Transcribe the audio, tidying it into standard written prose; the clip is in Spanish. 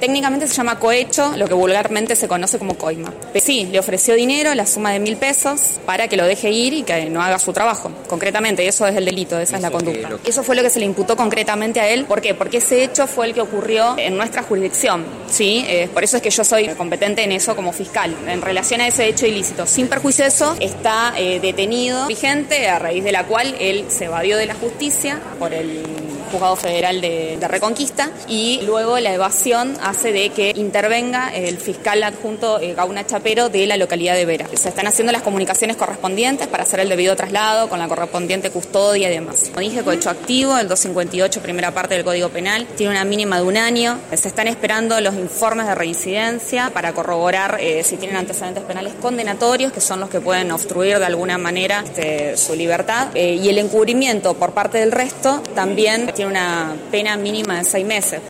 Técnicamente se llama cohecho, lo que vulgarmente se conoce como coima. Sí, le ofreció dinero, la suma de 1.000 pesos, para que lo deje ir y que no haga su trabajo. Concretamente, eso es el delito, esa es la conducta. Eso fue lo que se le imputó concretamente a él. ¿Por qué? Porque ese hecho fue el que ocurrió en nuestra jurisdicción, ¿sí? Por eso es que yo soy competente en eso como fiscal. En relación a ese hecho ilícito, sin perjuicio de eso, está detenido, vigente, a raíz de la cual él se evadió de la justicia por el Juzgado Federal de Reconquista, y luego la evasión hace de que intervenga el fiscal adjunto Gauna Chapero de la localidad de Vera. Se están haciendo las comunicaciones correspondientes para hacer el debido traslado con la correspondiente custodia y demás. Como dije, cohecho activo, el 258, primera parte del Código Penal, tiene una mínima de 1 año. Se están esperando los informes de reincidencia para corroborar si tienen antecedentes penales condenatorios, que son los que pueden obstruir de alguna manera su libertad. Y el encubrimiento por parte del resto también tiene una pena mínima de 6 meses.